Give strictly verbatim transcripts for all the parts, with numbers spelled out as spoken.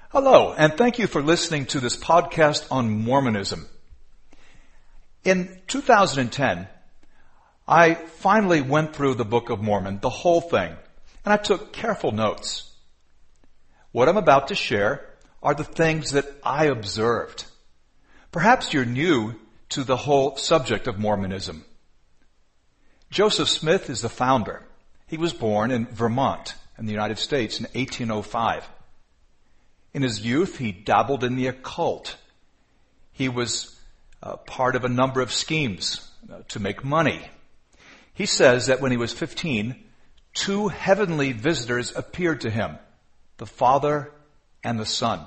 Hello, and thank you for listening to this podcast on Mormonism. In two thousand ten, I finally went through the Book of Mormon, the whole thing, and I took careful notes. What I'm about to share are the things that I observed. Perhaps you're new to the whole subject of Mormonism. Joseph Smith is the founder. He was born in Vermont in the United States in eighteen oh five. In his youth, he dabbled in the occult. He was uh, part of a number of schemes uh, to make money. He says that when he was fifteen, two heavenly visitors appeared to him, the Father and the Son.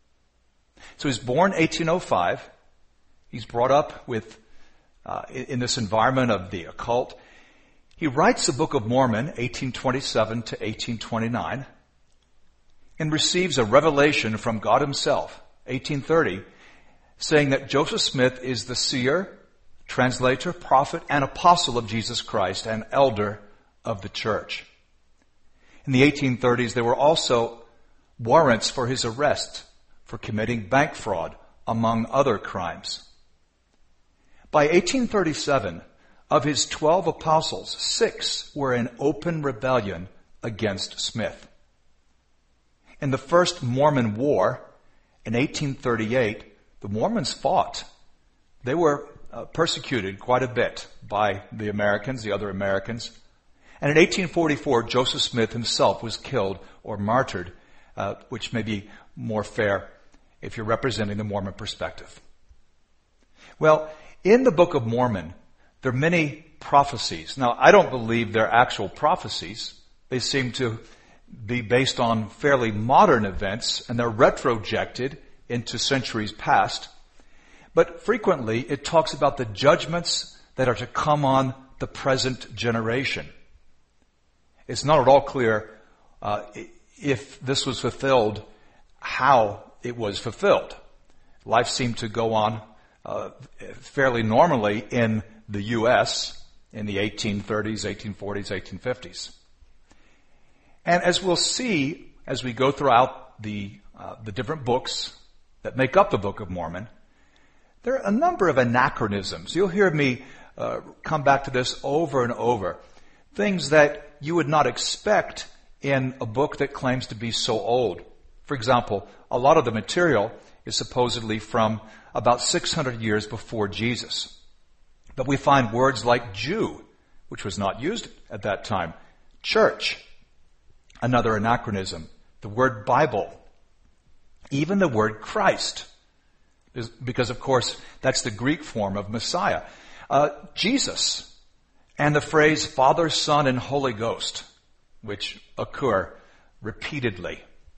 So he's born eighteen oh five. He's brought up with uh, in this environment of the occult. He writes the Book of Mormon, eighteen twenty-seven to eighteen twenty-nine. And receives a revelation from God himself, eighteen thirty, saying that Joseph Smith is the seer, translator, prophet, and apostle of Jesus Christ, and elder of the church. In the eighteen thirties, there were also warrants for his arrest for committing bank fraud, among other crimes. By eighteen thirty-seven, of his twelve apostles, six were in open rebellion against Smith. In the First Mormon War, in eighteen thirty-eight, the Mormons fought. They were uh, persecuted quite a bit by the Americans, the other Americans. And in eighteen forty-four, Joseph Smith himself was killed or martyred, uh, which may be more fair if you're representing the Mormon perspective. Well, in the Book of Mormon, there are many prophecies. Now, I don't believe they're actual prophecies. They seem to be based on fairly modern events, and they're retrojected into centuries past. But frequently, it talks about the judgments that are to come on the present generation. It's not at all clear uh, if this was fulfilled, how it was fulfilled. Life seemed to go on uh, fairly normally in the U S in the eighteen thirties, eighteen forties, eighteen fifties. And as we'll see as we go throughout the uh, the different books that make up the Book of Mormon, there are a number of anachronisms. You'll hear me uh, come back to this over and over. Things that you would not expect in a book that claims to be so old. For example, a lot of the material is supposedly from about six hundred years before Jesus. But we find words like Jew, which was not used at that time, church, another anachronism, the word Bible, even the word Christ, because of course that's the Greek form of Messiah, uh, Jesus, and the phrase Father, Son, and Holy Ghost, which occur repeatedly.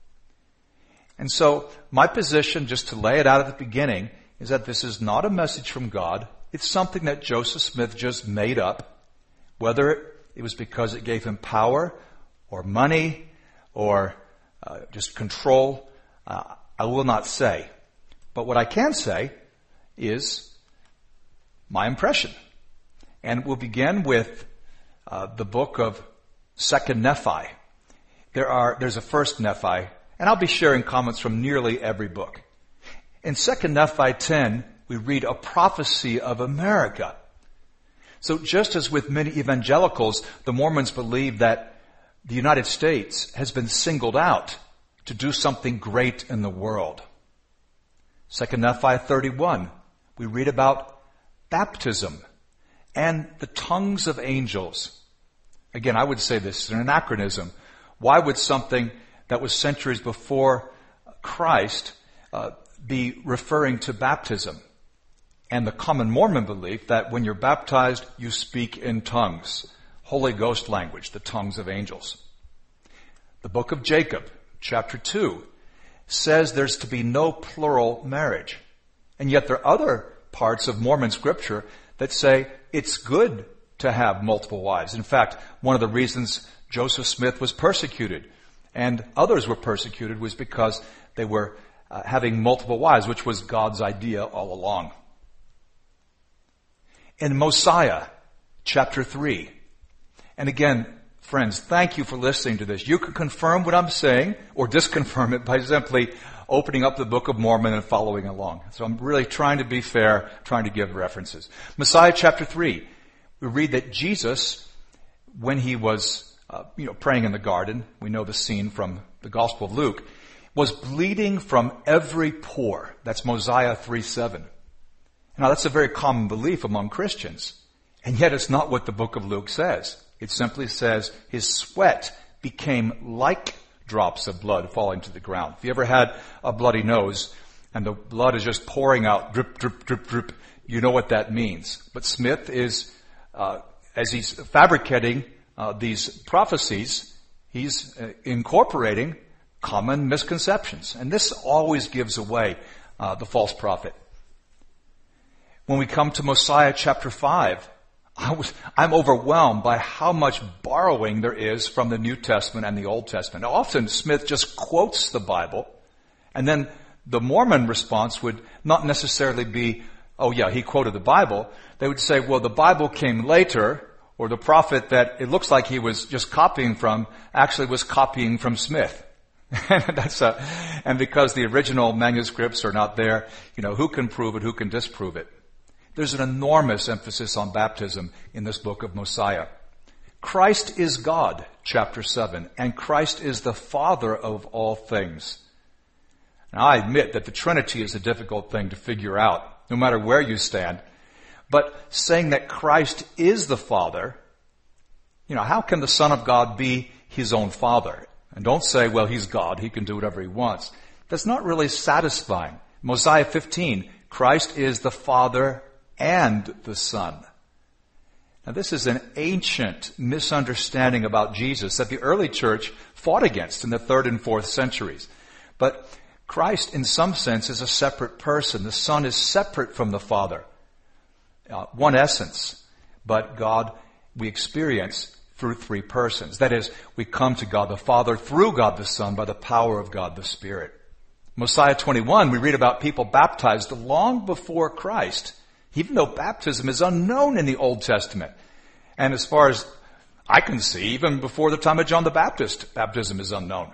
And so my position, just to lay it out at the beginning, is that this is not a message from God. It's something that Joseph Smith just made up, whether it was because it gave him power or money or uh, just control, uh, I will not say. But what I can say is my impression. And we'll begin with uh, the book of Second Nephi. There are, there's a First Nephi, and I'll be sharing comments from nearly every book. In Second Nephi ten, we read a prophecy of America. So just as with many evangelicals, the Mormons believe that the United States has been singled out to do something great in the world. Second Nephi thirty-one, we read about baptism and the tongues of angels. Again, I would say this is an anachronism. Why would something that was centuries before Christ uh, be referring to baptism? And the common Mormon belief that when you're baptized, you speak in tongues. Holy Ghost language, the tongues of angels. The book of Jacob, chapter two, says there's to be no plural marriage. And yet there are other parts of Mormon scripture that say it's good to have multiple wives. In fact, one of the reasons Joseph Smith was persecuted and others were persecuted was because they were uh, having multiple wives, which was God's idea all along. In Mosiah, chapter three, and again, friends, thank you for listening to this. You can confirm what I'm saying or disconfirm it by simply opening up the Book of Mormon and following along. So I'm really trying to be fair, trying to give references. Messiah chapter three, we read that Jesus, when he was uh, you know, praying in the garden, we know the scene from the Gospel of Luke, was bleeding from every pore. That's Mosiah three seven. Now that's a very common belief among Christians. And yet it's not what the book of Luke says. It simply says his sweat became like drops of blood falling to the ground. If you ever had a bloody nose and the blood is just pouring out, drip, drip, drip, drip, you know what that means. But Smith is, uh, as he's fabricating uh, these prophecies, he's uh, incorporating common misconceptions. And this always gives away uh, the false prophet. When we come to Mosiah chapter five, I was, I'm overwhelmed by how much borrowing there is from the New Testament and the Old Testament. Now, often Smith just quotes the Bible, and then the Mormon response would not necessarily be, oh yeah, he quoted the Bible. They would say, well, the Bible came later, or the prophet that it looks like he was just copying from actually was copying from Smith. and that's a, and because the original manuscripts are not there, you know, who can prove it, who can disprove it? There's an enormous emphasis on baptism in this book of Mosiah. Christ is God, chapter seven, and Christ is the Father of all things. Now, I admit that the Trinity is a difficult thing to figure out, no matter where you stand. But saying that Christ is the Father, you know, how can the Son of God be his own Father? And don't say, well, he's God, he can do whatever he wants. That's not really satisfying. Mosiah fifteen, Christ is the Father and the Son. Now this is an ancient misunderstanding about Jesus that the early church fought against in the third and fourth centuries. But Christ in some sense is a separate person. The Son is separate from the Father. Uh, one essence, but God we experience through three persons. That is, we come to God the Father through God the Son by the power of God the Spirit. Mosiah twenty-one, we read about people baptized long before Christ, even though baptism is unknown in the Old Testament. And as far as I can see, even before the time of John the Baptist, baptism is unknown.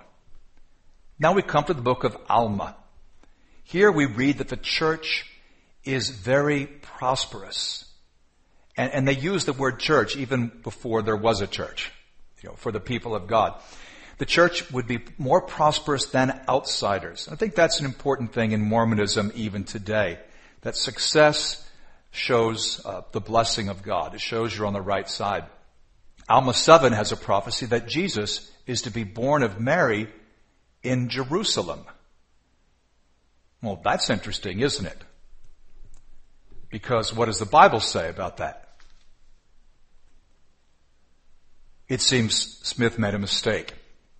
Now we come to the book of Alma. Here we read that the church is very prosperous. And, and they use the word church even before there was a church, you know, for the people of God. The church would be more prosperous than outsiders. I think that's an important thing in Mormonism even today, that success shows uh, the blessing of God. It shows you're on the right side. Alma seven has a prophecy that Jesus is to be born of Mary in Jerusalem. Well, that's interesting, isn't it? Because what does the Bible say about that? It seems Smith made a mistake.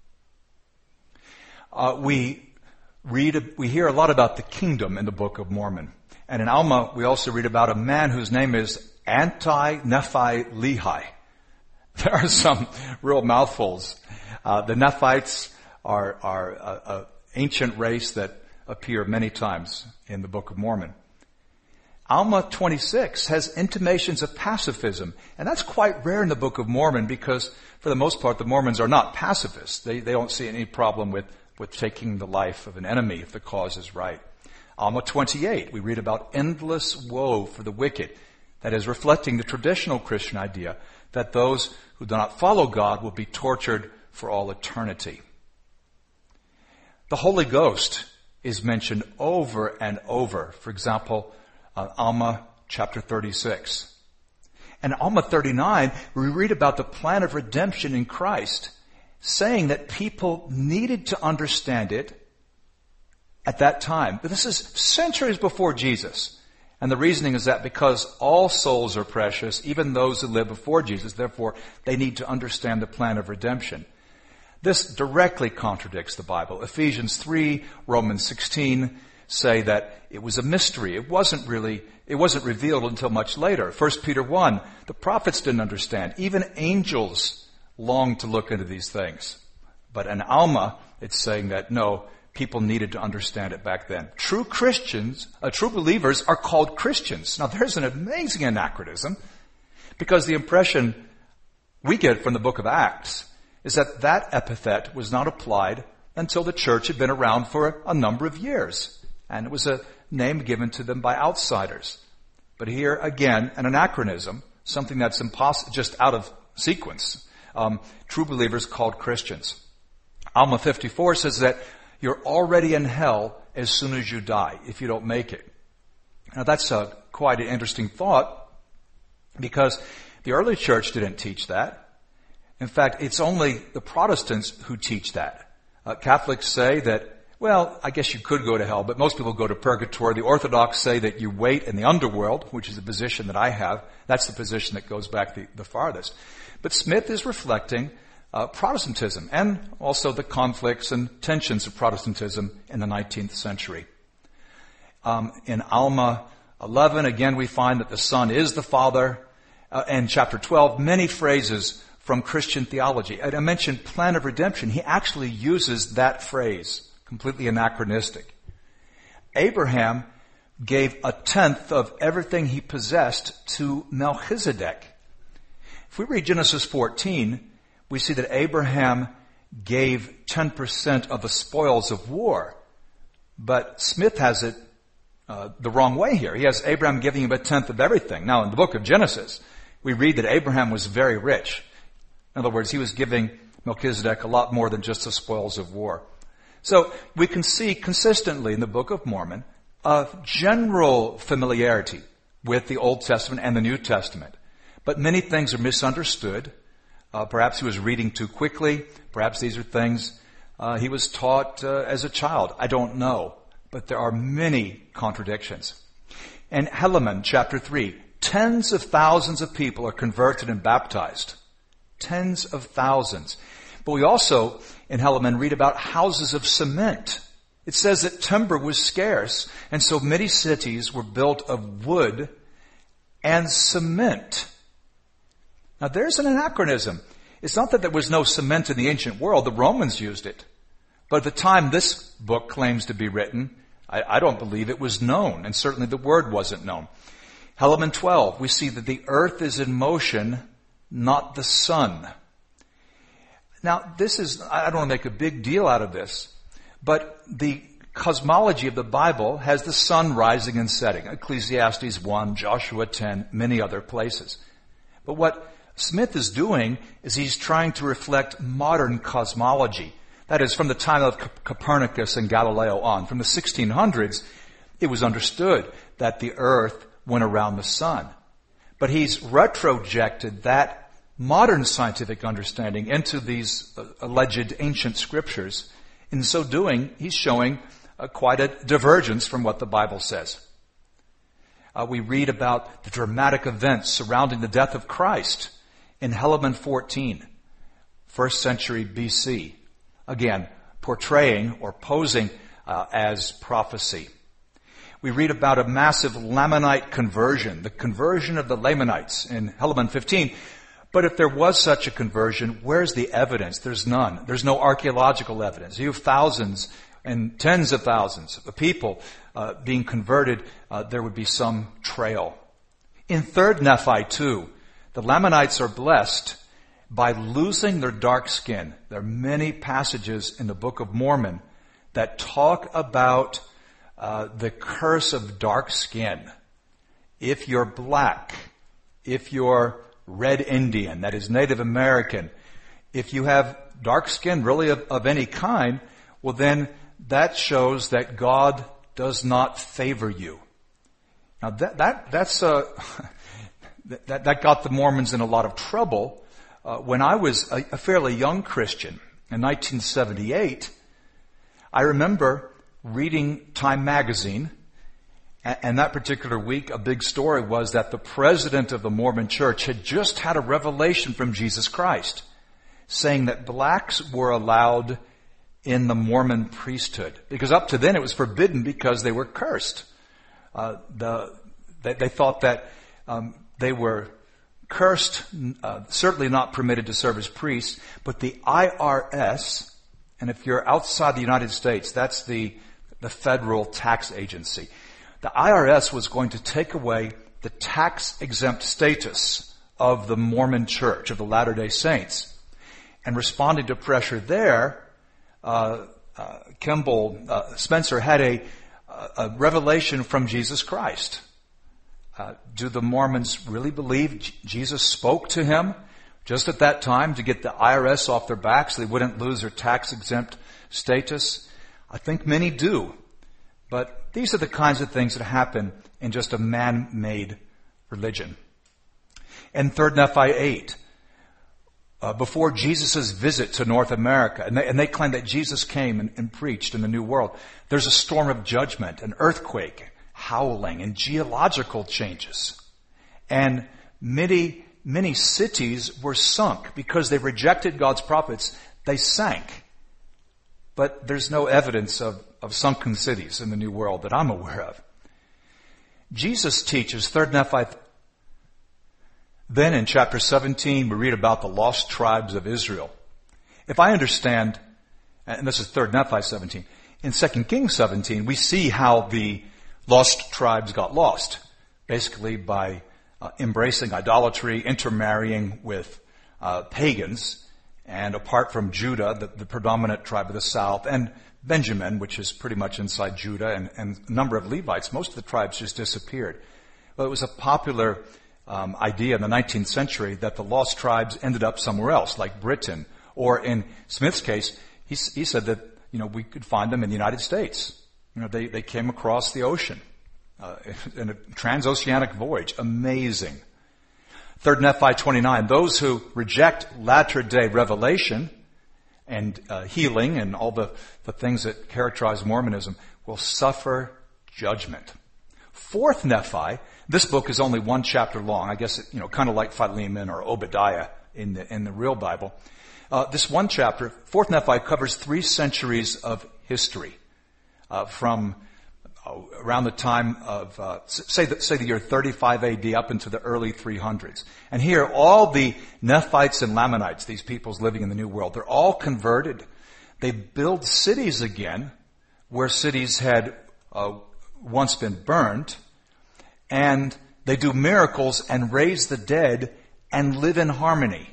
Uh, we read, we hear a lot about the kingdom in the Book of Mormon. And in Alma, we also read about a man whose name is Anti-Nephi Lehi. There are some real mouthfuls. Uh, the Nephites are, are an ancient race that appear many times in the Book of Mormon. Alma twenty-six has intimations of pacifism, and that's quite rare in the Book of Mormon because, for the most part, the Mormons are not pacifists. They, they don't see any problem with, with taking the life of an enemy if the cause is right. Alma twenty-eight, we read about endless woe for the wicked. That is reflecting the traditional Christian idea that those who do not follow God will be tortured for all eternity. The Holy Ghost is mentioned over and over. For example, uh, Alma chapter thirty-six. And Alma thirty-nine, we read about the plan of redemption in Christ, saying that people needed to understand it at that time. But this is centuries before Jesus. And the reasoning is that because all souls are precious, even those who live before Jesus, therefore they need to understand the plan of redemption. This directly contradicts the Bible. Ephesians three, Romans sixteen say that it was a mystery. It wasn't really, it wasn't revealed until much later. First Peter one, the prophets didn't understand. Even angels longed to look into these things. But in Alma, it's saying that no, people needed to understand it back then. True Christians, uh, true believers are called Christians. Now there's an amazing anachronism because the impression we get from the book of Acts is that that epithet was not applied until the church had been around for a number of years. And it was a name given to them by outsiders. But here, again, an anachronism, something that's impossible, just out of sequence. Um, true believers called Christians. Alma fifty-four says that you're already in hell as soon as you die, if you don't make it. Now that's a, quite an interesting thought, because the early church didn't teach that. In fact, it's only the Protestants who teach that. Uh, Catholics say that, well, I guess you could go to hell, but most people go to purgatory. The Orthodox say that you wait in the underworld, which is the position that I have. That's the position that goes back the, the farthest. But Smith is reflecting uh, Protestantism and also the conflicts and tensions of Protestantism in the nineteenth century. Um, in Alma eleven, again, we find that the Son is the Father. Uh, in chapter twelve, many phrases from Christian theology. I mentioned plan of redemption. He actually uses that phrase, completely anachronistic. Abraham gave a tenth of everything he possessed to Melchizedek. If we read Genesis fourteen, we see that Abraham gave ten percent of the spoils of war. But Smith has it uh, the wrong way here. He has Abraham giving him a tenth of everything. Now, in the book of Genesis, we read that Abraham was very rich. In other words, he was giving Melchizedek a lot more than just the spoils of war. So we can see consistently in the Book of Mormon a general familiarity with the Old Testament and the New Testament. But many things are misunderstood. Uh, perhaps he was reading too quickly. Perhaps these are things uh, he was taught uh, as a child. I don't know. But there are many contradictions. In Helaman chapter three, tens of thousands of people are converted and baptized. Tens of thousands. But we also, in Helaman, read about houses of cement. It says that timber was scarce, and so many cities were built of wood and cement. Now there's an anachronism. It's not that there was no cement in the ancient world. The Romans used it. But at the time this book claims to be written, I, I don't believe it was known, and certainly the word wasn't known. Helaman twelve, we see that the earth is in motion, not the sun. Now, this is, I don't want to make a big deal out of this, but the cosmology of the Bible has the sun rising and setting. Ecclesiastes one, Joshua ten, many other places. But what Smith is doing is he's trying to reflect modern cosmology. That is, from the time of Copernicus and Galileo on. From the sixteen hundreds, it was understood that the earth went around the sun. But he's retrojected that modern scientific understanding into these uh, alleged ancient scriptures. In so doing, he's showing uh, quite a divergence from what the Bible says. Uh, we read about the dramatic events surrounding the death of Christ in Helaman fourteen, first century B C. Again, portraying or posing uh, as prophecy. We read about a massive Lamanite conversion, the conversion of the Lamanites in Helaman fifteen. But if there was such a conversion, where's the evidence? There's none. There's no archaeological evidence. You have thousands and tens of thousands of people uh, being converted. Uh, there would be some trail. In third Nephi too, the Lamanites are blessed by losing their dark skin. There are many passages in the Book of Mormon that talk about uh, the curse of dark skin. If you're black, if you're Red Indian, that is Native American, if you have dark skin really of, of any kind, well then that shows that God does not favor you. Now that, that, that's, uh, that, that got the Mormons in a lot of trouble. Uh, when I was a, a fairly young Christian in nineteen seventy-eight, I remember reading Time magazine. And that particular week, a big story was that the president of the Mormon Church had just had a revelation from Jesus Christ saying that blacks were allowed in the Mormon priesthood. Because up to then it was forbidden because they were cursed. Uh, the, they, they thought that um, they were cursed, uh, certainly not permitted to serve as priests, but the I R S, and if you're outside the United States, that's the, the federal tax agency. The I R S was going to take away the tax-exempt status of the Mormon Church, of the Latter-day Saints. And responding to pressure there, uh, uh, Kimball uh, Spencer had a, a revelation from Jesus Christ. Uh, do the Mormons really believe J- Jesus spoke to him just at that time to get the I R S off their back so they wouldn't lose their tax-exempt status? I think many do. But these are the kinds of things that happen in just a man-made religion. And Third Nephi eight, uh, before Jesus' visit to North America, and they, and they claim that Jesus came and, and preached in the New World, there's a storm of judgment, an earthquake, howling, and geological changes. And many, many cities were sunk because they rejected God's prophets. They sank. But there's no evidence of, of sunken cities in the New World that I'm aware of. Jesus teaches, Third Nephi. Then in chapter seventeen, we read about the lost tribes of Israel. If I understand, and this is Third Nephi seventeen, in Second Kings seventeen, we see how the lost tribes got lost, basically by uh, embracing idolatry, intermarrying with uh, pagans, and apart from Judah, the, the predominant tribe of the south, and Benjamin, which is pretty much inside Judah, and, and a number of Levites, most of the tribes just disappeared. But it was a popular um, idea in the nineteenth century that the lost tribes ended up somewhere else, like Britain, or in Smith's case, he, he said that, you know, we could find them in the United States. You know, they, they came across the ocean uh, in a transoceanic voyage. Amazing. Third Nephi twenty-nine, those who reject latter-day revelation and uh, healing and all the, the things that characterize Mormonism will suffer judgment. Fourth Nephi, this book is only one chapter long. I guess, it, you know, kind of like Philemon or Obadiah in the, in the real Bible. Uh, this one chapter, Fourth Nephi, covers three centuries of history. Uh, from uh, around the time of, uh, say, the, say the year thirty-five A D up into the early three hundreds. And here, all the Nephites and Lamanites, these peoples living in the New World, they're all converted. They build cities again, where cities had uh, once been burned, and they do miracles and raise the dead and live in harmony.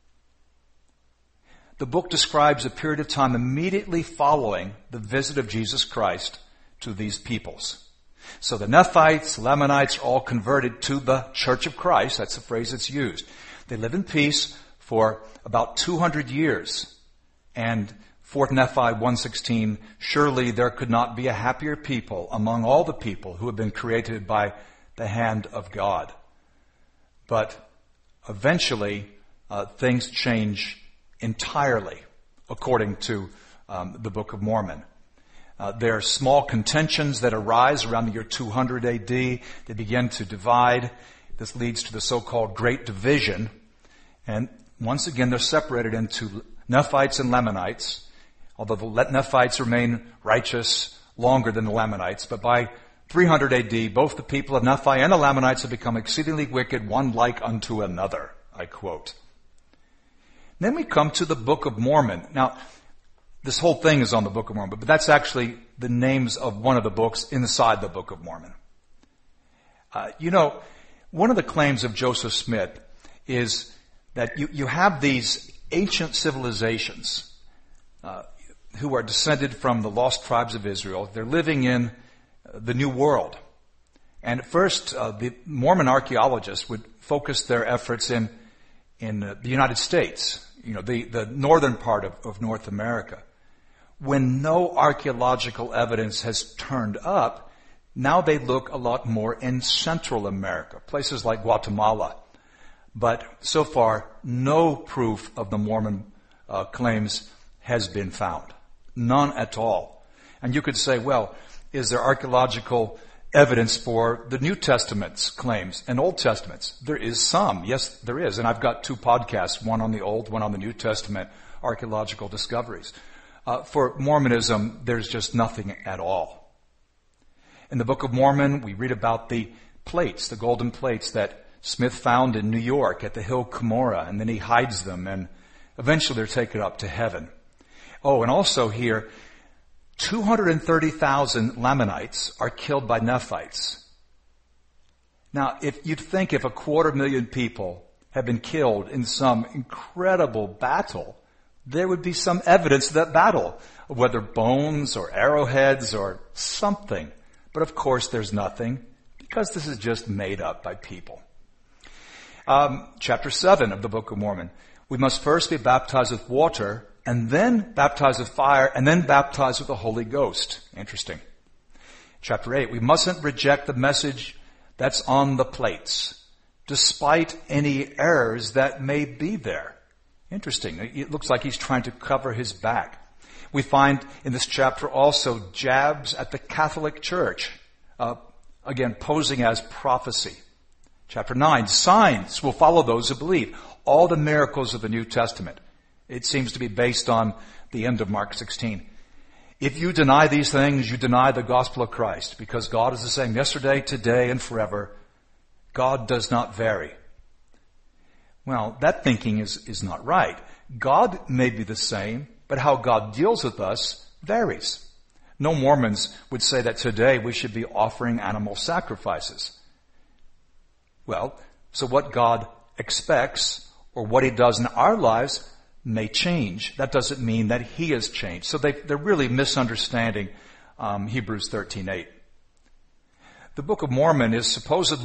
The book describes a period of time immediately following the visit of Jesus Christ to these peoples. So the Nephites, Lamanites are all converted to the Church of Christ. That's the phrase that's used. They live in peace for about two hundred years. And Fourth Nephi one sixteen, surely there could not be a happier people among all the people who have been created by the hand of God. But eventually, uh, things change entirely, according to um, the Book of Mormon. Uh, there are small contentions that arise around the year two hundred A D. They begin to divide. This leads to the so-called Great Division. And once again, they're separated into Nephites and Lamanites, although the Nephites remain righteous longer than the Lamanites. But by three hundred A D, both the people of Nephi and the Lamanites have become exceedingly wicked, one like unto another, I quote. Then we come to the Book of Mormon. Now, this whole thing is on the Book of Mormon, but that's actually the names of one of the books inside the Book of Mormon. Uh, you know, one of the claims of Joseph Smith is that you, you have these ancient civilizations uh, who are descended from the lost tribes of Israel. They're living in the New World. And at first, uh, the Mormon archaeologists would focus their efforts in, in uh, the United States, you know, the, the northern part of, of North America. When no archaeological evidence has turned up, now they look a lot more in Central America, places like Guatemala. But so far, no proof of the Mormon uh, claims has been found. None at all. And you could say, well, is there archaeological evidence for the New Testament's claims and Old Testament's? There is some. Yes, there is. And I've got two podcasts, one on the Old, one on the New Testament archaeological discoveries. Uh, for Mormonism, there's just nothing at all. In the Book of Mormon, we read about the plates, the golden plates that Smith found in New York at the hill Cumorah, and then he hides them, and eventually they're taken up to heaven. Oh, and also here, two hundred thirty thousand Lamanites are killed by Nephites. Now, if you'd think if a quarter million people have been killed in some incredible battle, there would be some evidence of that battle, whether bones or arrowheads or something. But of course there's nothing, because this is just made up by people. Um, chapter seven of the Book of Mormon. We must first be baptized with water, and then baptized with fire, and then baptized with the Holy Ghost. Interesting. Chapter eight. We mustn't reject the message that's on the plates, despite any errors that may be there. Interesting. It looks like he's trying to cover his back. We find in this chapter also jabs at the Catholic Church, uh, again posing as prophecy. Chapter nine, signs will follow those who believe. All the miracles of the New Testament. It seems to be based on the end of Mark sixteen. If you deny these things, you deny the gospel of Christ, because God is the same yesterday, today, and forever. God does not vary. Well, that thinking is, is not right. God may be the same, but how God deals with us varies. No Mormons would say that today we should be offering animal sacrifices. Well, so what God expects or what he does in our lives may change. That doesn't mean that he has changed. So they, they're really misunderstanding um, Hebrews thirteen eight. The Book of Mormon is supposed...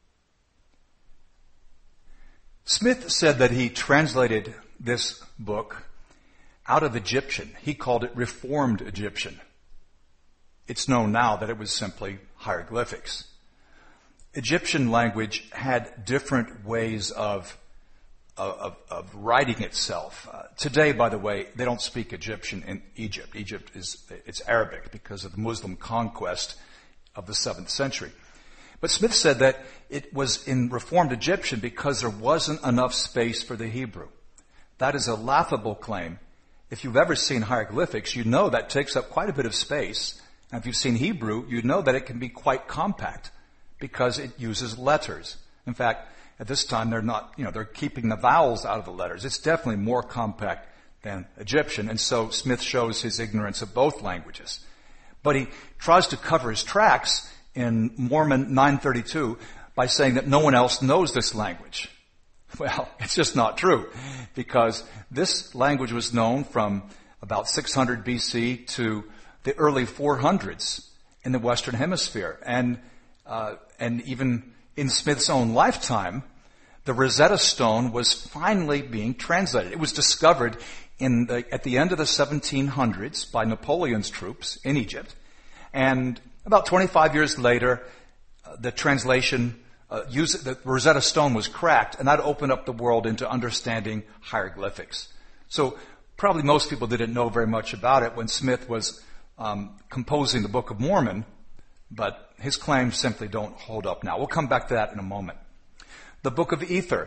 Smith said that he translated this book out of Egyptian. He called it Reformed Egyptian. It's known now that it was simply hieroglyphics. Egyptian language had different ways of Of, of writing itself. Uh, today, by the way, they don't speak Egyptian in Egypt. Egypt is, it's Arabic because of the Muslim conquest of the seventh century. But Smith said that it was in Reformed Egyptian because there wasn't enough space for the Hebrew. That is a laughable claim. If you've ever seen hieroglyphics, you know that takes up quite a bit of space. And if you've seen Hebrew, you know that it can be quite compact because it uses letters. In fact, at this time, they're not, you know, they're keeping the vowels out of the letters. It's definitely more compact than Egyptian. And so Smith shows his ignorance of both languages. But he tries to cover his tracks in Mormon nine thirty-two by saying that no one else knows this language. Well, it's just not true, because this language was known from about six hundred B C to the early four hundreds in the Western Hemisphere. And, uh, and even in Smith's own lifetime, the Rosetta Stone was finally being translated. It was discovered in the, at the end of the seventeen hundreds by Napoleon's troops in Egypt. And about twenty-five years later, uh, the translation, uh, use, the Rosetta Stone was cracked, and that opened up the world into understanding hieroglyphics. So probably most people didn't know very much about it when Smith was um, composing the Book of Mormon, but his claims simply don't hold up now. We'll come back to that in a moment. The Book of Ether.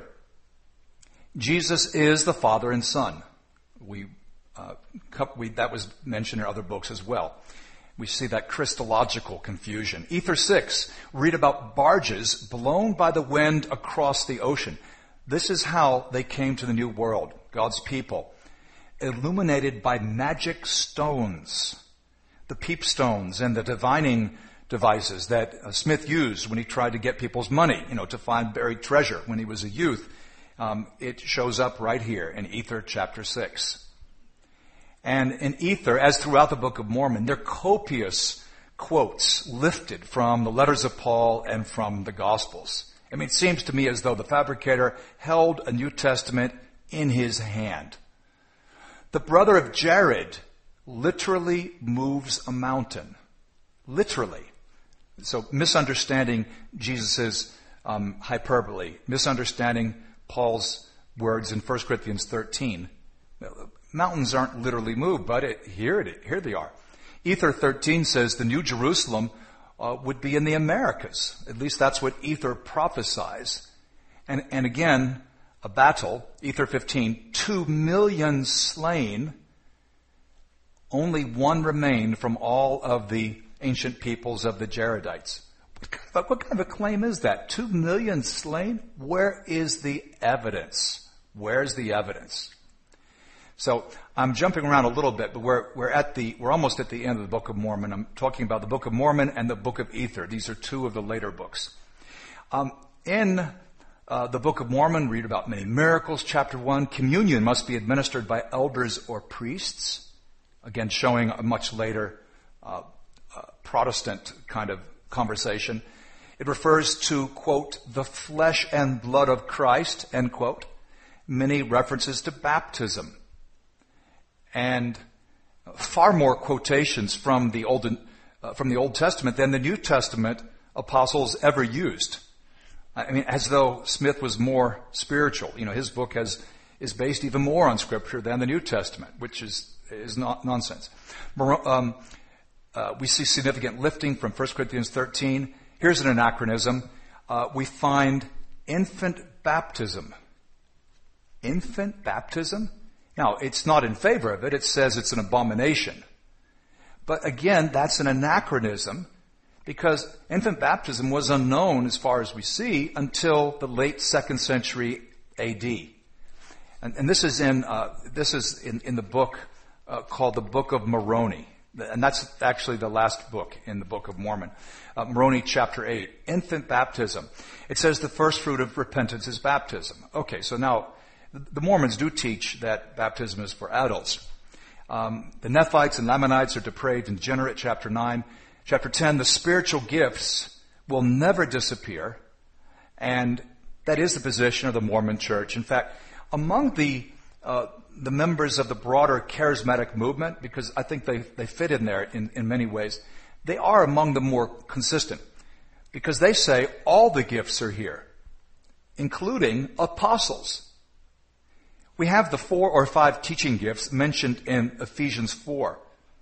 Jesus is the Father and Son. We, uh, we, that was mentioned in other books as well. We see that Christological confusion. Ether six. Read about barges blown by the wind across the ocean. This is how they came to the New World, God's people. Illuminated by magic stones. The peep stones and the divining devices that uh, Smith used when he tried to get people's money, you know, to find buried treasure when he was a youth. Um, it shows up right here in Ether chapter six. And in Ether, as throughout the Book of Mormon, there are copious quotes lifted from the letters of Paul and from the Gospels. I mean, it seems to me as though the fabricator held a New Testament in his hand. The brother of Jared literally moves a mountain. Literally. So misunderstanding Jesus' um, hyperbole, misunderstanding Paul's words in First Corinthians thirteen. Mountains aren't literally moved, but it, here, it, here they are. Ether thirteen says the New Jerusalem uh, would be in the Americas. At least that's what Ether prophesies. And, and again, a battle, Ether fifteen, two million slain, only one remained from all of the ancient peoples of the Jaredites. What kind of, what kind of a claim is that? Two million slain? Where is the evidence? Where's the evidence? So I'm jumping around a little bit, but we're we're at the we're almost at the end of the Book of Mormon. I'm talking about the Book of Mormon and the Book of Ether. These are two of the later books. Um, in uh, the Book of Mormon, read about many miracles. Chapter one, communion must be administered by elders or priests. Again, showing a much later uh, uh, Protestant kind of conversation. It refers to, quote, the flesh and blood of Christ, end quote. Many references to baptism. And far more quotations from the Old, uh, from the Old Testament than the New Testament apostles ever used. I mean, as though Smith was more spiritual. You know, his book has, is based even more on Scripture than the New Testament, which is is not nonsense. Um, uh, we see significant lifting from First Corinthians thirteen. Here's an anachronism. Uh, we find infant baptism. Infant baptism? Now, it's not in favor of it. It says it's an abomination. But again, that's an anachronism because infant baptism was unknown, as far as we see, until the late second century A D. And, and this is in uh, this is in, in the book Uh, called the Book of Moroni. And that's actually the last book in the Book of Mormon. Uh, Moroni chapter eight, infant baptism. It says the first fruit of repentance is baptism. Okay, so now the Mormons do teach that baptism is for adults. Um, the Nephites and Lamanites are depraved and degenerate, chapter nine. Chapter ten, the spiritual gifts will never disappear. And that is the position of the Mormon Church. In fact, among the uh, the members of the broader charismatic movement, because I think they, they fit in there in, in many ways, they are among the more consistent. Because they say all the gifts are here, including apostles. We have the four or five teaching gifts mentioned in Ephesians four.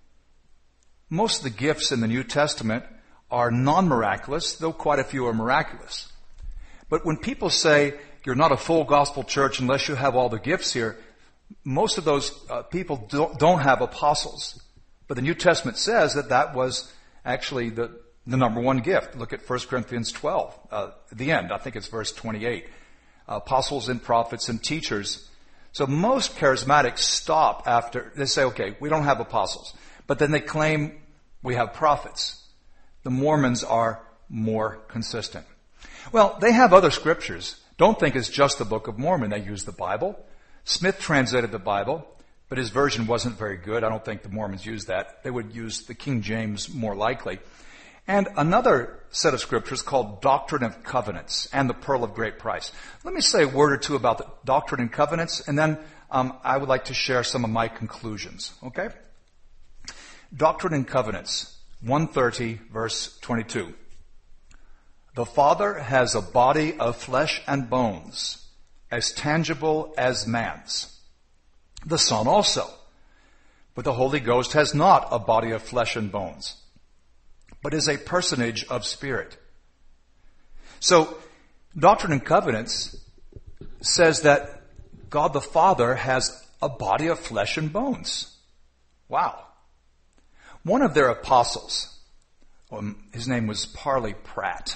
Most of the gifts in the New Testament are non-miraculous, though quite a few are miraculous. But when people say you're not a full gospel church unless you have all the gifts here, most of those uh, people don't, don't have apostles. But the New Testament says that that was actually the, the number one gift. Look at First Corinthians twelve, uh, at the end. I think it's verse twenty-eight. Uh, apostles and prophets and teachers. So most charismatics stop after, they say, okay, we don't have apostles. But then they claim we have prophets. The Mormons are more consistent. Well, they have other scriptures. Don't think it's just the Book of Mormon. They use the Bible. Smith translated the Bible, but his version wasn't very good. I don't think the Mormons used that. They would use the King James more likely. And another set of scriptures called Doctrine of Covenants and the Pearl of Great Price. Let me say a word or two about the Doctrine and Covenants, and then um, I would like to share some of my conclusions. Okay? Doctrine and Covenants, one thirty, verse twenty-two. The Father has a body of flesh and bones, as tangible as man's. The Son also. But the Holy Ghost has not a body of flesh and bones, but is a personage of spirit. So, Doctrine and Covenants says that God the Father has a body of flesh and bones. Wow. One of their apostles, um, his name was Parley Pratt,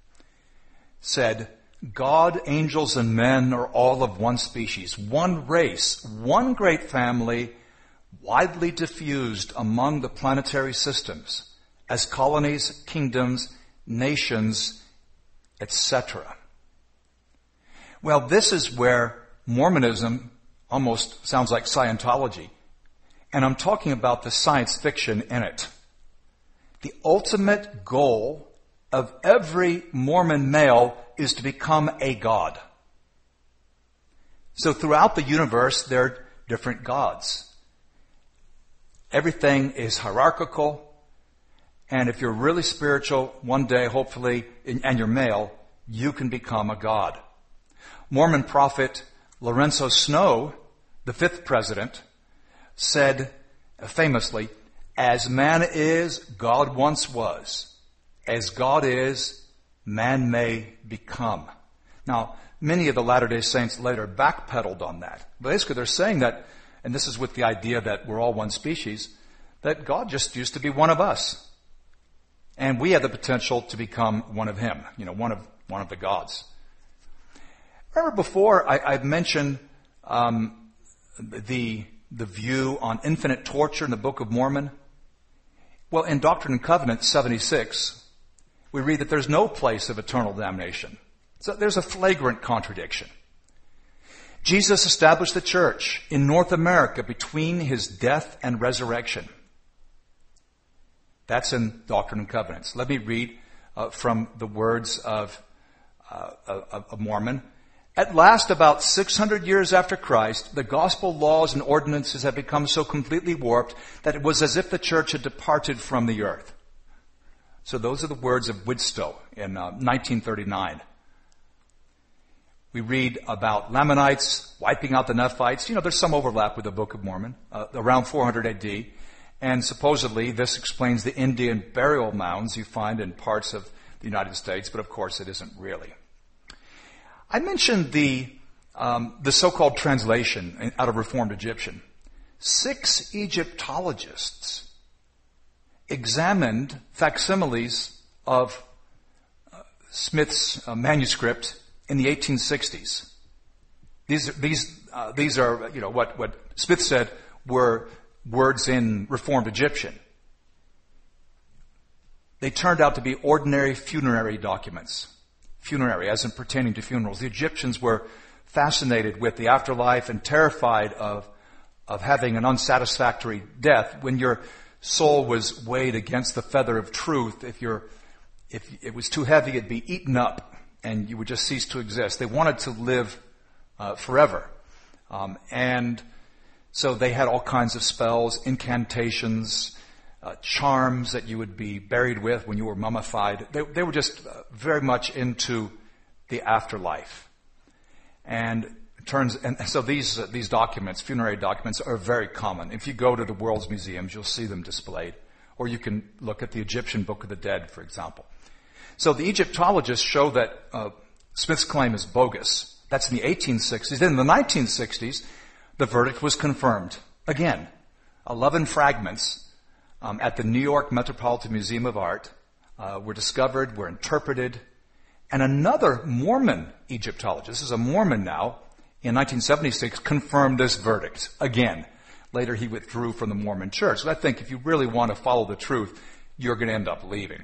said, God, angels, and men are all of one species, one race, one great family, widely diffused among the planetary systems, as colonies, kingdoms, nations, et cetera. Well, this is where Mormonism almost sounds like Scientology. And I'm talking about the science fiction in it. The ultimate goal of every Mormon male is to become a god. So throughout the universe, there are different gods. Everything is hierarchical. And if you're really spiritual, one day, hopefully, and you're male, you can become a god. Mormon prophet Lorenzo Snow, the fifth president, said famously, as man is, God once was. As God is, man may become. Now, many of the Latter-day Saints later backpedaled on that. Basically, they're saying that, and this is with the idea that we're all one species, that God just used to be one of us. And we have the potential to become one of Him, you know, one of one of the gods. Remember before I, I mentioned um, the the view on infinite torture in the Book of Mormon? Well, in Doctrine and Covenants seventy-six, we read that there's no place of eternal damnation. So there's a flagrant contradiction. Jesus established the church in North America between his death and resurrection. That's in Doctrine and Covenants. Let me read uh, from the words of, uh, of, of Mormon. At last, about six hundred years after Christ, the gospel laws and ordinances have become so completely warped that it was as if the church had departed from the earth. So those are the words of Widstow in uh, nineteen thirty-nine. We read about Lamanites wiping out the Nephites. You know, there's some overlap with the Book of Mormon, uh, around four hundred A D. And supposedly this explains the Indian burial mounds you find in parts of the United States, but of course it isn't really. I mentioned the um, the so-called translation out of Reformed Egyptian. Six Egyptologists examined facsimiles of uh, Smith's uh, manuscript in the eighteen sixties. These these uh, these are you know what what Smith said were words in Reformed Egyptian. They turned out to be ordinary funerary documents. Funerary, as in pertaining to funerals. The Egyptians were fascinated with the afterlife and terrified of, of having an unsatisfactory death. When your soul was weighed against the feather of truth, if you're, if it was too heavy, it'd be eaten up and you would just cease to exist. They wanted to live uh, forever. Um, and so they had all kinds of spells, incantations, Uh, charms that you would be buried with when you were mummified. They, they were just uh, very much into the afterlife. And it turns, and so these uh, these documents, funerary documents, are very common. If you go to the world's museums, you'll see them displayed. Or you can look at the Egyptian Book of the Dead, for example. So the Egyptologists show that uh, Smith's claim is bogus. That's in the eighteen sixties. Then in the nineteen sixties, the verdict was confirmed. Again, eleven fragments Um, at the New York Metropolitan Museum of Art, uh, were discovered, were interpreted, and another Mormon Egyptologist, this is a Mormon now, in nineteen seventy-six, confirmed this verdict again. Later he withdrew from the Mormon Church. So I think if you really want to follow the truth, you're going to end up leaving.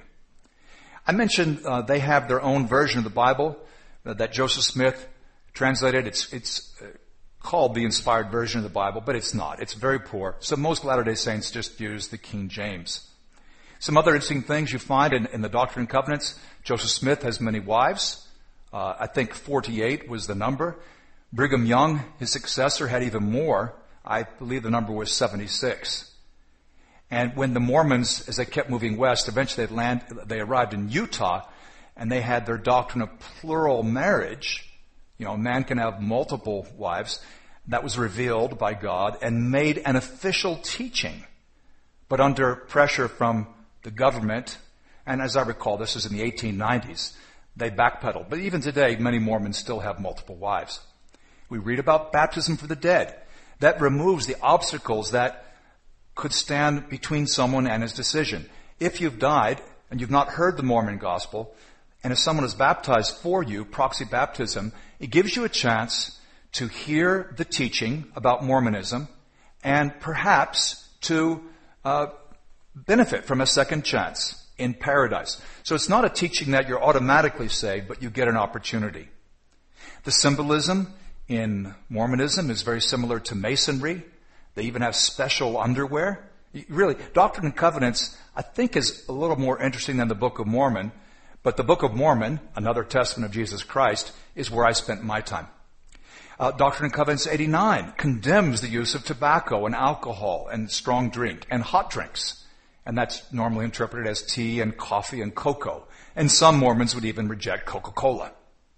I mentioned uh, they have their own version of the Bible uh, that Joseph Smith translated. It's, it's uh, called the inspired version of the Bible, but it's not. It's very poor. So most Latter-day Saints just use the King James. Some other interesting things you find in, in the Doctrine and Covenants. Joseph Smith has many wives. Uh, I think forty-eight was the number. Brigham Young, his successor, had even more. I believe the number was seventy-six. And when the Mormons, as they kept moving west, eventually they, land, they arrived in Utah, and they had their doctrine of plural marriage. You know, a man can have multiple wives. That was revealed by God and made an official teaching. But under pressure from the government, and as I recall, this is in the eighteen nineties, they backpedaled. But even today, many Mormons still have multiple wives. We read about baptism for the dead. That removes the obstacles that could stand between someone and his decision. If you've died and you've not heard the Mormon gospel, and if someone is baptized for you, proxy baptism, it gives you a chance to hear the teaching about Mormonism and perhaps to uh, benefit from a second chance in paradise. So it's not a teaching that you're automatically saved, but you get an opportunity. The symbolism in Mormonism is very similar to Masonry. They even have special underwear. Really, Doctrine and Covenants, I think, is a little more interesting than the Book of Mormon. But the Book of Mormon, another testament of Jesus Christ, is where I spent my time. Uh, Doctrine and Covenants eighty-nine condemns the use of tobacco and alcohol and strong drink and hot drinks. And that's normally interpreted as tea and coffee and cocoa. And some Mormons would even reject Coca-Cola.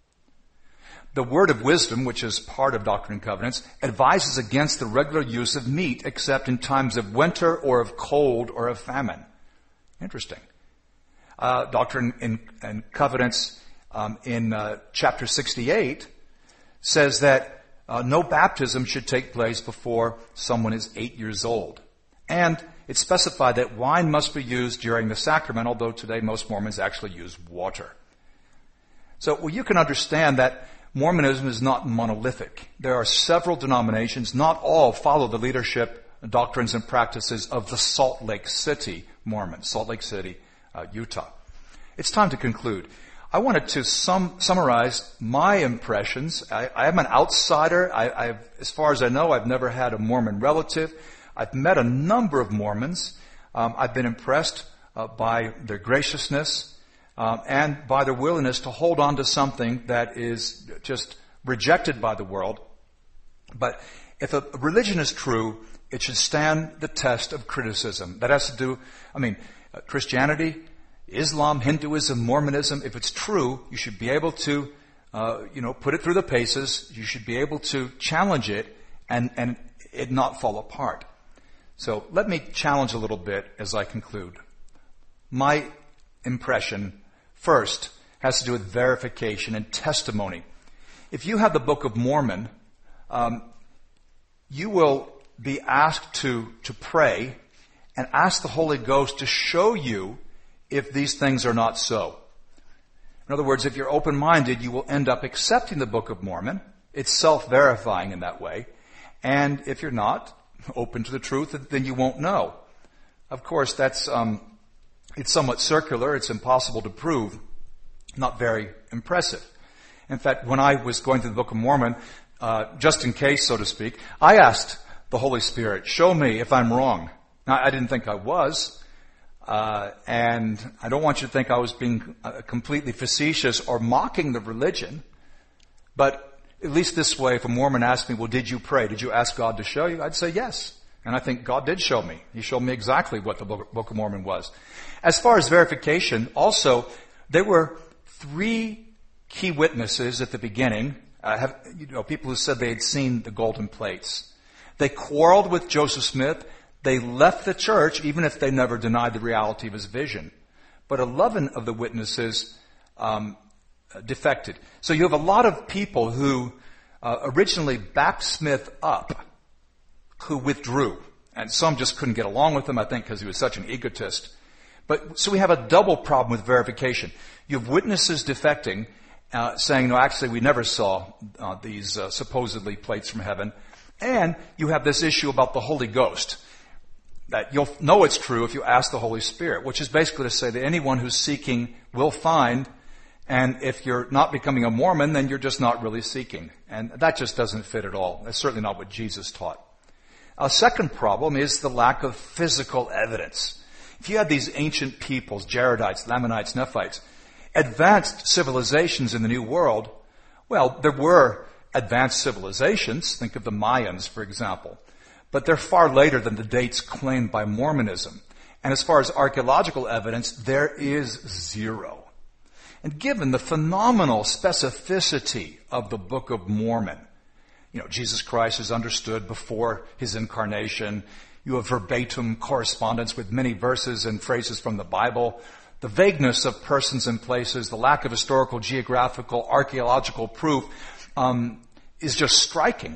The Word of Wisdom, which is part of Doctrine and Covenants, advises against the regular use of meat except in times of winter or of cold or of famine. Interesting. Uh, Doctrine and, and Covenants um, in uh, chapter sixty-eight says that uh, no baptism should take place before someone is eight years old. And it specified that wine must be used during the sacrament, although today most Mormons actually use water. So well, you can understand that Mormonism is not monolithic. There are several denominations. Not all follow the leadership, doctrines, and practices of the Salt Lake City Mormons, Salt Lake City, uh, Utah. It's time to conclude. I wanted to sum, summarize my impressions. I, I am an outsider. I, I've, as far as I know, I've never had a Mormon relative. I've met a number of Mormons. Um, I've been impressed uh, by their graciousness um, and by their willingness to hold on to something that is just rejected by the world. But if a religion is true, it should stand the test of criticism. That has to do, I mean, uh, Christianity, Islam, Hinduism, Mormonism, if it's true, you should be able to, uh, you know, put it through the paces. You should be able to challenge it and, and it not fall apart. So let me challenge a little bit as I conclude. My impression, first, has to do with verification and testimony. If you have the Book of Mormon, um, you will be asked to, to pray and ask the Holy Ghost to show you if these things are not so. In other words, if you're open-minded, you will end up accepting the Book of Mormon. It's self-verifying in that way. And if you're not open to the truth, then you won't know. Of course, that's um, it's somewhat circular. It's impossible to prove. Not very impressive. In fact, when I was going through the Book of Mormon, uh, just in case, so to speak, I asked the Holy Spirit, show me if I'm wrong. Now, I didn't think I was. Uh, and I don't want you to think I was being uh, completely facetious or mocking the religion. But at least this way, if a Mormon asked me, well, did you pray? Did you ask God to show you? I'd say yes. And I think God did show me. He showed me exactly what the Book, Book of Mormon was. As far as verification, also, there were three key witnesses at the beginning. Uh, have, you know, people who said they had seen the golden plates. They quarreled with Joseph Smith. They left the church, even if they never denied the reality of his vision. But eleven of the witnesses um, defected. So you have a lot of people who uh, originally backed Smith up, who withdrew. And some just couldn't get along with him, I think, because he was such an egotist. But so we have a double problem with verification. You have witnesses defecting, uh, saying, no, actually, we never saw uh, these uh, supposedly plates from heaven. And you have this issue about the Holy Ghost. That you'll know it's true if you ask the Holy Spirit, which is basically to say that anyone who's seeking will find, and if you're not becoming a Mormon, then you're just not really seeking. And that just doesn't fit at all. That's certainly not what Jesus taught. A second problem is the lack of physical evidence. If you had these ancient peoples, Jaredites, Lamanites, Nephites, advanced civilizations in the New World, well, there were advanced civilizations. Think of the Mayans, for example. But they're far later than the dates claimed by Mormonism. And as far as archaeological evidence, there is zero. And given the phenomenal specificity of the Book of Mormon, you know, Jesus Christ is understood before his incarnation. You have verbatim correspondence with many verses and phrases from the Bible. The vagueness of persons and places, the lack of historical, geographical, archaeological proof um, is just striking.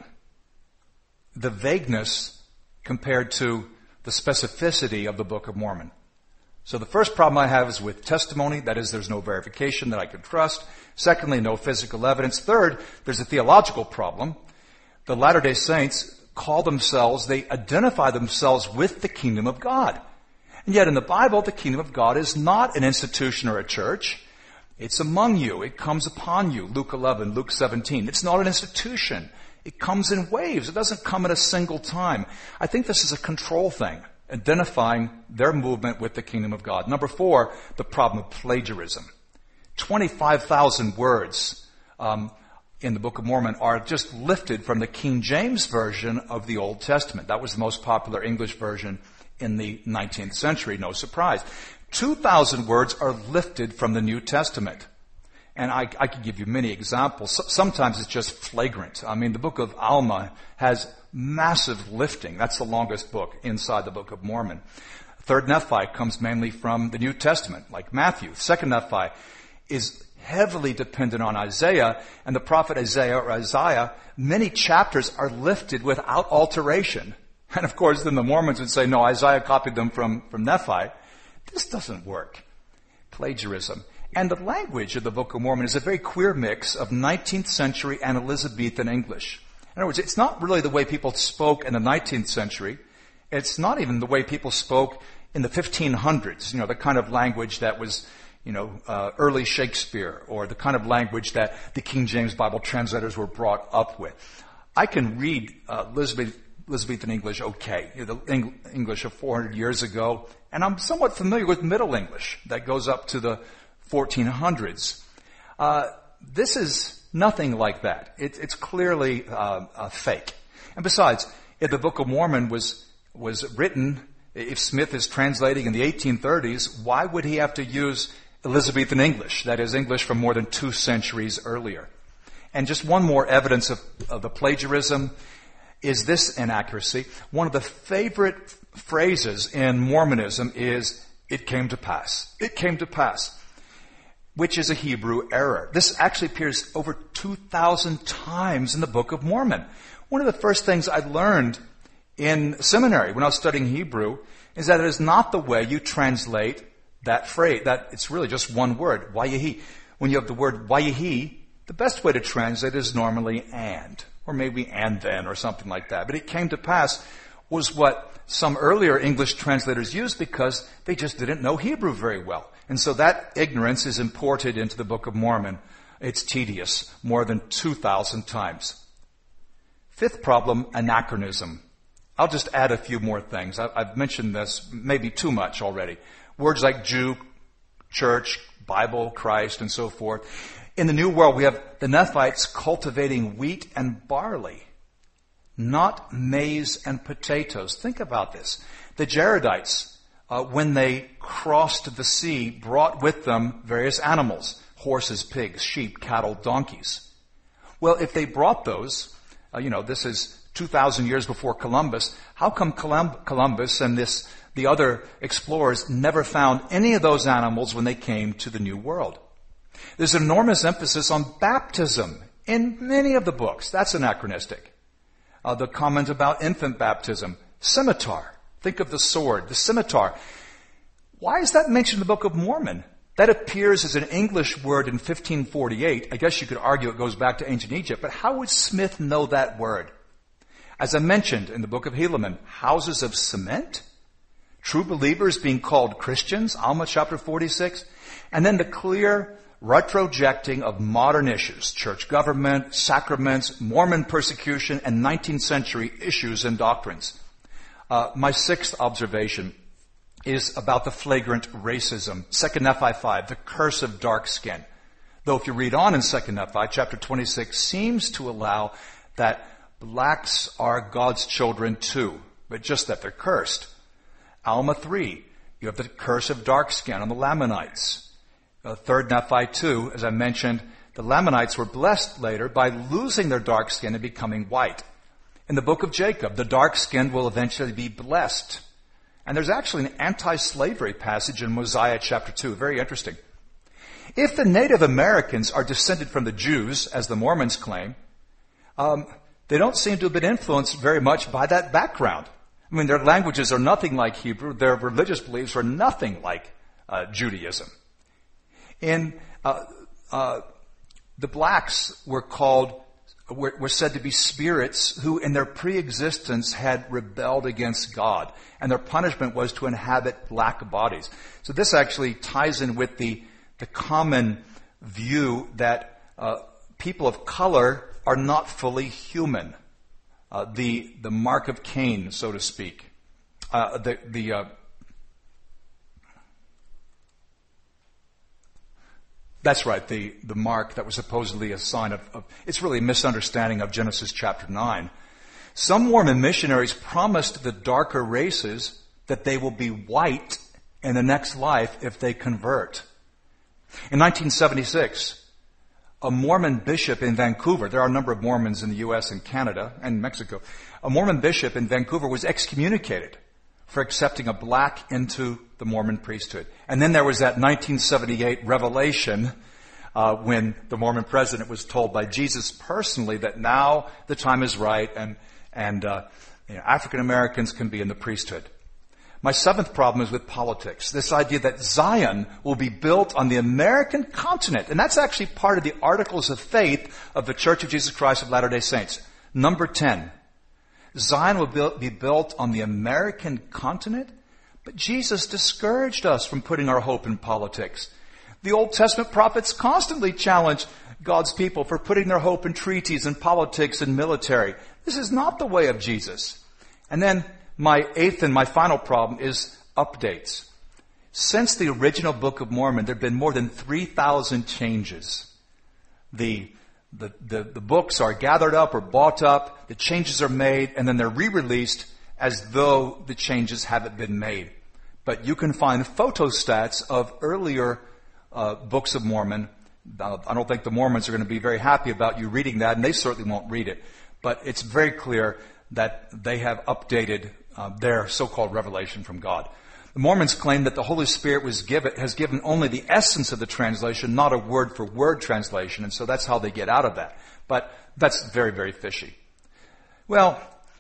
The vagueness compared to the specificity of the Book of Mormon. So the first problem I have is with testimony. That is, there's no verification that I can trust. Secondly, no physical evidence. Third, there's a theological problem. The Latter-day Saints call themselves, they identify themselves with the kingdom of God. And yet in the Bible, the kingdom of God is not an institution or a church. It's among you. It comes upon you. Luke eleven, Luke seventeen. It's not an institution. It comes in waves. It doesn't come at a single time. I think this is a control thing, identifying their movement with the kingdom of God. Number four, the problem of plagiarism. twenty-five thousand words um, in the Book of Mormon are just lifted from the King James Version of the Old Testament. That was the most popular English version in the nineteenth century, no surprise. two thousand words are lifted from the New Testament. And I, I could give you many examples. Sometimes it's just flagrant. I mean, the book of Alma has massive lifting. That's the longest book inside the Book of Mormon. Third Nephi comes mainly from the New Testament, like Matthew. Second Nephi is heavily dependent on Isaiah, and the prophet Isaiah or Isaiah, many chapters are lifted without alteration. And of course, then the Mormons would say, no, Isaiah copied them from, from Nephi. This doesn't work. Plagiarism. And the language of the Book of Mormon is a very queer mix of nineteenth century and Elizabethan English. In other words, it's not really the way people spoke in the nineteenth century. It's not even the way people spoke in the fifteen hundreds, you know, the kind of language that was, you know, uh, early Shakespeare, or the kind of language that the King James Bible translators were brought up with. I can read uh, Elizabeth, Elizabethan English okay, you know, the Eng- English of four hundred years ago, and I'm somewhat familiar with Middle English that goes up to the fourteen hundreds. Uh, this is nothing like that. It, it's clearly uh, a fake. And besides, if the Book of Mormon was was written, if Smith is translating in the eighteen thirties, why would he have to use Elizabethan English, that is English from more than two centuries earlier? And just one more evidence of, of the plagiarism is this inaccuracy. One of the favorite phrases in Mormonism is, "It came to pass." It came to pass, which is a Hebrew error. This actually appears over two thousand times in the Book of Mormon. One of the first things I learned in seminary when I was studying Hebrew is that it is not the way you translate that phrase, that it's really just one word, Wayehi. When you have the word Wayehi, the best way to translate is normally and, or maybe and then, or something like that. But "it came to pass" was what some earlier English translators used because they just didn't know Hebrew very well. And so that ignorance is imported into the Book of Mormon. It's tedious, more than two thousand times. Fifth problem, anachronism. I'll just add a few more things. I've mentioned this maybe too much already. Words like Jew, church, Bible, Christ, and so forth. In the New World, we have the Nephites cultivating wheat and barley, not maize and potatoes. Think about this. The Jaredites, uh, when they crossed the sea, brought with them various animals, horses, pigs, sheep, cattle, donkeys. Well, if they brought those, uh, you know, this is two thousand years before Columbus, how come Colum- Columbus and this the other explorers never found any of those animals when they came to the New World? There's an enormous emphasis on baptism in many of the books. That's anachronistic. Uh, the comment about infant baptism, scimitar. Think of the sword, the scimitar. Why is that mentioned in the Book of Mormon? That appears as an English word in fifteen forty-eight. I guess you could argue it goes back to ancient Egypt, but how would Smith know that word? As I mentioned in the Book of Helaman, houses of cement? True believers being called Christians, Alma chapter forty-six. And then the clear retrojecting of modern issues, church government, sacraments, Mormon persecution, and nineteenth century issues and doctrines. Uh, my sixth observation is about the flagrant racism. Second Nephi five, the curse of dark skin. Though if you read on in Second Nephi, chapter twenty-six seems to allow that blacks are God's children too, but just that they're cursed. Alma three, you have the curse of dark skin on the Lamanites. Uh, Third Nephi two, as I mentioned, the Lamanites were blessed later by losing their dark skin and becoming white. In the book of Jacob, the dark skinned will eventually be blessed. And there's actually an anti-slavery passage in Mosiah chapter two, very interesting. If the Native Americans are descended from the Jews, as the Mormons claim, um, they don't seem to have been influenced very much by that background. I mean, their languages are nothing like Hebrew. Their religious beliefs are nothing like uh, Judaism. And uh, uh, the blacks were called, were, were said to be spirits who in their pre-existence had rebelled against God. And their punishment was to inhabit black bodies. So this actually ties in with the, the common view that uh, people of color are not fully human. Uh, the the mark of Cain, so to speak. Uh, the the uh, that's right. The the mark that was supposedly a sign of, of it's really a misunderstanding of Genesis chapter nine. Some Mormon missionaries promised the darker races that they will be white in the next life if they convert. In nineteen seventy-six. A Mormon bishop in Vancouver, there are a number of Mormons in the U S and Canada and Mexico, a Mormon bishop in Vancouver was excommunicated for accepting a black into the Mormon priesthood. And then there was that nineteen seventy-eight revelation uh, when the Mormon president was told by Jesus personally that now the time is right and, and uh, you know, African Americans can be in the priesthood. My seventh problem is with politics. This idea that Zion will be built on the American continent. And that's actually part of the Articles of Faith of the Church of Jesus Christ of Latter-day Saints. Number ten. Zion will be built on the American continent? But Jesus discouraged us from putting our hope in politics. The Old Testament prophets constantly challenge God's people for putting their hope in treaties and politics and military. This is not the way of Jesus. And then my eighth and my final problem is updates. Since the original Book of Mormon, there have been more than three thousand changes. The, the, the, the books are gathered up or bought up, the changes are made, and then they're re-released as though the changes haven't been made. But you can find photostats of earlier uh, Books of Mormon. Uh, I don't think the Mormons are going to be very happy about you reading that, and they certainly won't read it. But it's very clear that they have updated uh, their so-called revelation from God. The Mormons claim that the Holy Spirit was given, has given only the essence of the translation, not a word-for-word translation, and so that's how they get out of that. But that's very, very fishy. Well,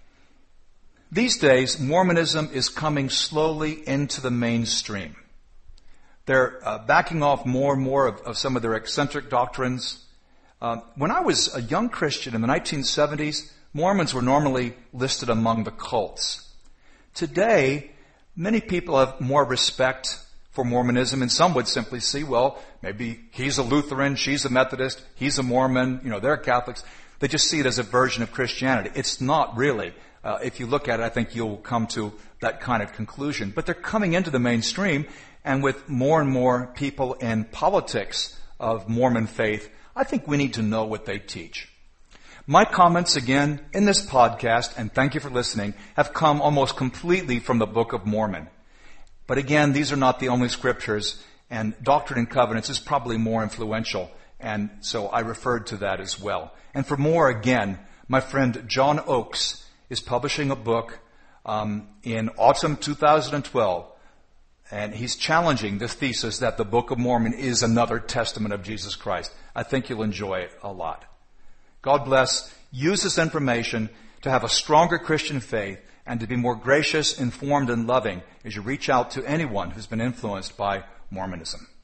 these days, Mormonism is coming slowly into the mainstream. They're uh, backing off more and more of, of some of their eccentric doctrines. Uh, when I was a young Christian in the nineteen seventies, Mormons were normally listed among the cults. Today, many people have more respect for Mormonism, and some would simply see, well, maybe he's a Lutheran, she's a Methodist, he's a Mormon, you know, they're Catholics. They just see it as a version of Christianity. It's not really. Uh, if you look at it, I think you'll come to that kind of conclusion. But they're coming into the mainstream, and with more and more people in politics of Mormon faith, I think we need to know what they teach. My comments, again, in this podcast, and thank you for listening, have come almost completely from the Book of Mormon. But again, these are not the only scriptures, and Doctrine and Covenants is probably more influential, and so I referred to that as well. And for more, again, my friend John Oakes is publishing a book um, in autumn two thousand twelve, and he's challenging the thesis that the Book of Mormon is another testament of Jesus Christ. I think you'll enjoy it a lot. God bless. Use this information to have a stronger Christian faith and to be more gracious, informed, and loving as you reach out to anyone who's been influenced by Mormonism.